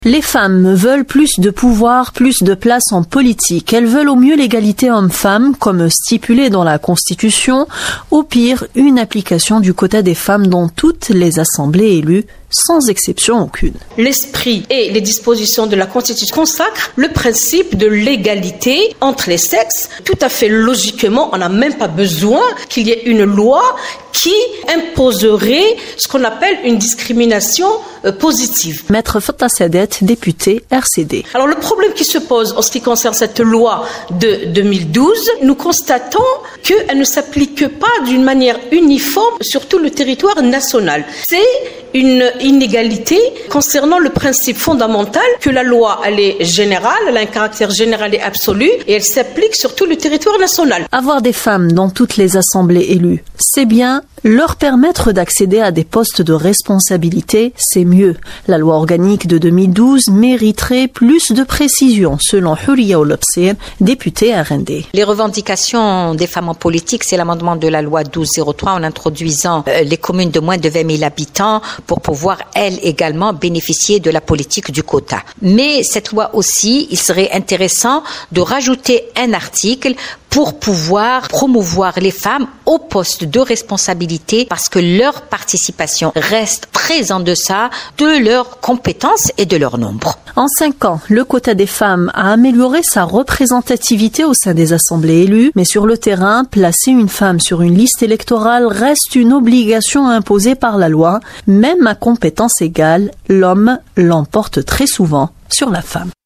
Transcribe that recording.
Les femmes veulent plus de pouvoir, plus de place en politique. Elles veulent au mieux l'égalité homme-femme, comme stipulé dans la Constitution, au pire, une application du quota des femmes dans toutes les assemblées élues, sans exception aucune. L'esprit et les dispositions de la Constitution consacrent le principe de l'égalité entre les sexes. Tout à fait logiquement, on n'a même pas besoin qu'il y ait une loi qui imposerait ce qu'on appelle une discrimination positive. Maître Fatta Sadet, député RCD. Alors le problème qui se pose en ce qui concerne cette loi de 2012, nous constatons qu'elle ne s'applique pas d'une manière uniforme sur tout le territoire national. C'est une inégalité concernant le principe fondamental que la loi, elle est générale, elle a un caractère général et absolu et elle s'applique sur tout le territoire national. Avoir des femmes dans toutes les assemblées élues, c'est bien. Leur permettre d'accéder à des postes de responsabilité, c'est mieux. La loi organique de 2012 mériterait plus de précision, selon Houria Oulabsir, député RND. Les revendications des femmes en politique, c'est l'amendement de la loi 1203 en introduisant les communes de moins de 20 000 habitants pour pouvoir, elles également, bénéficier de la politique du quota. Mais cette loi aussi, il serait intéressant de rajouter un article pour pouvoir promouvoir les femmes au poste de responsabilité parce que leur participation reste très en deçà de leurs compétences et de leur nombre. En 5 ans, le quota des femmes a amélioré sa représentativité au sein des assemblées élues, mais sur le terrain, placer une femme sur une liste électorale reste une obligation imposée par la loi. Même à compétence égale, l'homme l'emporte très souvent sur la femme.